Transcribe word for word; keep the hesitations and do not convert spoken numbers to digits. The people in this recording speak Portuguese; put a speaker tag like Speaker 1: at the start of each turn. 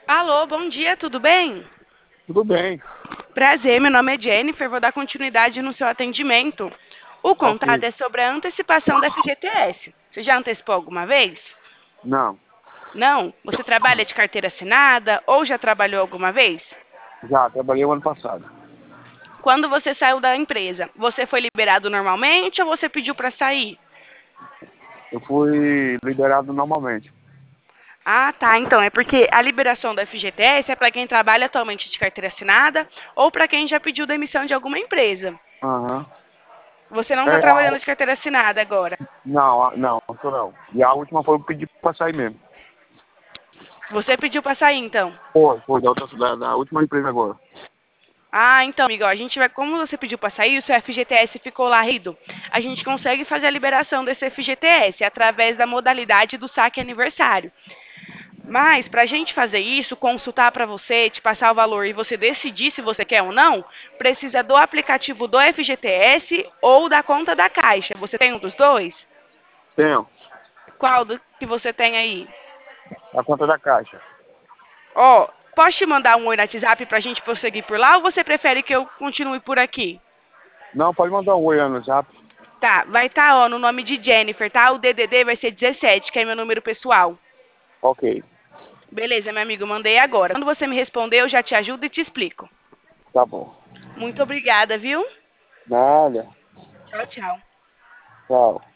Speaker 1: Alô, bom dia, tudo bem?
Speaker 2: Tudo bem.
Speaker 1: Prazer, meu nome é Jennifer, vou dar continuidade no seu atendimento. O
Speaker 2: Ok.
Speaker 1: contato é sobre a antecipação da F G T S. Você já antecipou alguma vez?
Speaker 2: Não.
Speaker 1: Não? Você trabalha de carteira assinada ou já trabalhou alguma vez?
Speaker 2: Já trabalhei o ano passado.
Speaker 1: Quando você saiu da empresa, você foi liberado normalmente ou você pediu para sair?
Speaker 2: Eu fui liberado normalmente.
Speaker 1: Ah, tá. Então, é porque a liberação da F G T S é para quem trabalha atualmente de carteira assinada ou para quem já pediu demissão de alguma empresa.
Speaker 2: Aham.
Speaker 1: Você não está
Speaker 2: É, a-
Speaker 1: trabalhando de carteira assinada agora.
Speaker 2: não, a- não, não tô não. E a última foi eu pedir pra sair mesmo.
Speaker 1: Você pediu para sair, então?
Speaker 2: Foi, foi da, outra, da, da última empresa agora.
Speaker 1: Ah, então, amigo, ó, a gente vai, como você pediu para sair, o seu F G T S ficou lá rido. A gente consegue fazer a liberação desse F G T S através da modalidade do saque aniversário. Mas, para a gente fazer isso, consultar para você, te passar o valor e você decidir se você quer ou não, precisa do aplicativo do F G T S ou da conta da Caixa. Você tem um dos dois?
Speaker 2: Tenho.
Speaker 1: Qual do que você tem aí?
Speaker 2: A conta da Caixa.
Speaker 1: Ó, posso te mandar um oi no WhatsApp para a gente prosseguir por lá ou você prefere que eu continue por aqui?
Speaker 2: Não, pode mandar um oi lá no zap.
Speaker 1: Tá, vai estar, ó, no nome de Jennifer, tá? O D D D vai ser dezessete, que é meu número pessoal.
Speaker 2: Ok.
Speaker 1: Beleza, meu amigo, mandei agora. Quando você me responder, eu já te ajudo e te explico.
Speaker 2: Tá bom.
Speaker 1: Muito obrigada, viu?
Speaker 2: Nada.
Speaker 1: Tchau, tchau.
Speaker 2: Tchau.